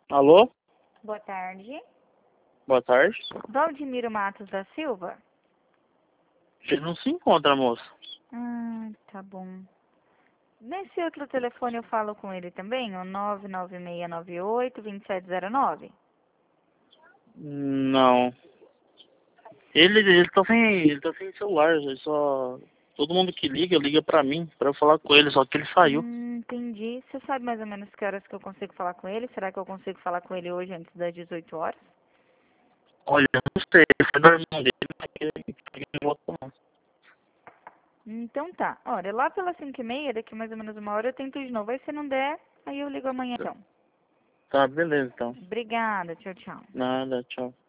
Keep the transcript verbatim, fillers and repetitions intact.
Alô? Boa tarde. Boa tarde. Valdemiro Matos da Silva? Ele não se encontra, moça. Ah, tá bom. Nesse outro telefone eu falo com ele também, o nove nove seis nove oito, dois sete zero nove? Não. Ele, ele tá sem. Ele tá sem celular, ele só. Todo mundo que liga, liga pra mim, pra eu falar com ele, só que ele saiu. Hum, entendi. Você sabe mais ou menos que horas que eu consigo falar com ele? Será que eu consigo falar com ele hoje antes das dezoito horas? Olha, eu não sei, foi do irmão dele, mas ele ele não voltou não. Então tá. Olha, lá pelas cinco e meia, daqui mais ou menos uma hora, eu tento de novo. Aí se não der, aí eu ligo amanhã então. Tá, beleza então. Obrigada. Tchau, tchau. Nada, tchau.